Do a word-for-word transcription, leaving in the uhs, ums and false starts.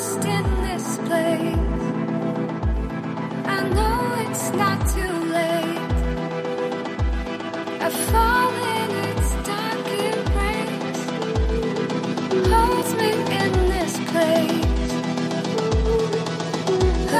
lost in this place. I know it's not too